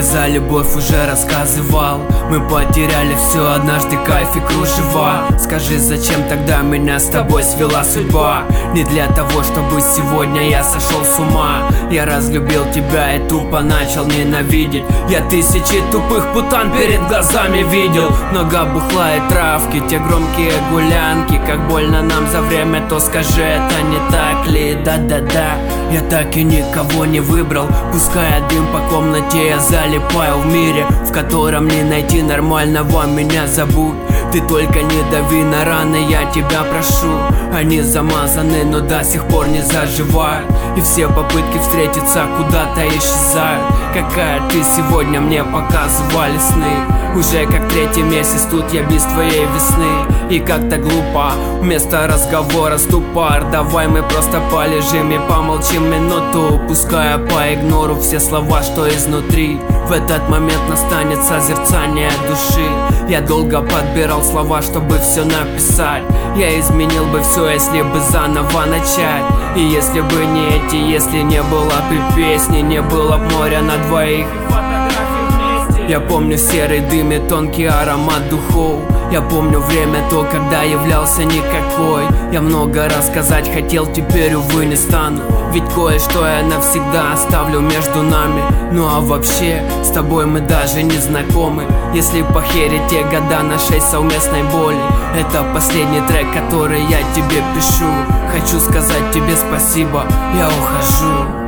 тебе за любовь уже рассказывал. Мы потеряли все однажды, кайф и кружева. Скажи, зачем тогда меня с тобой свела судьба? Не для того, чтобы сегодня я сошел с ума. Я разлюбил тебя и тупо начал ненавидеть. Я тысячи тупых путан перед глазами видел. Много бухла и травки, те громкие гулянки. Как больно нам за время, то скажи, это не так ли? Да-да-да, я так и никого не выбрал. Пуская дым по комнате, я залипаю в мире, в котором не найти нормального, меня забудь. Ты только не дави на раны, я тебя прошу. Они замазаны, но до сих пор не заживают. И все попытки встретиться куда-то исчезают. Какая ты сегодня, мне показывали сны. Уже как третий месяц тут я без твоей весны. И как-то глупо, вместо разговора ступор. Давай мы просто полежим и помолчим минуту, пуская по игнору все слова, что изнутри. В этот момент настанет созерцание души. Я долго подбирал слова, чтобы все написать. Я изменил бы все, если бы заново начать. И если бы не эти, если не было бы песни, не было б моря на двоих. Я помню серый дым и тонкий аромат духов. Я помню время то, когда являлся никакой. Я много рассказать хотел, теперь, увы, не стану. Ведь кое-что я навсегда оставлю между нами. Ну а вообще, с тобой мы даже не знакомы. Если похерить те года нашей совместной боли, это последний трек, который я тебе пишу. Хочу сказать тебе спасибо, я ухожу.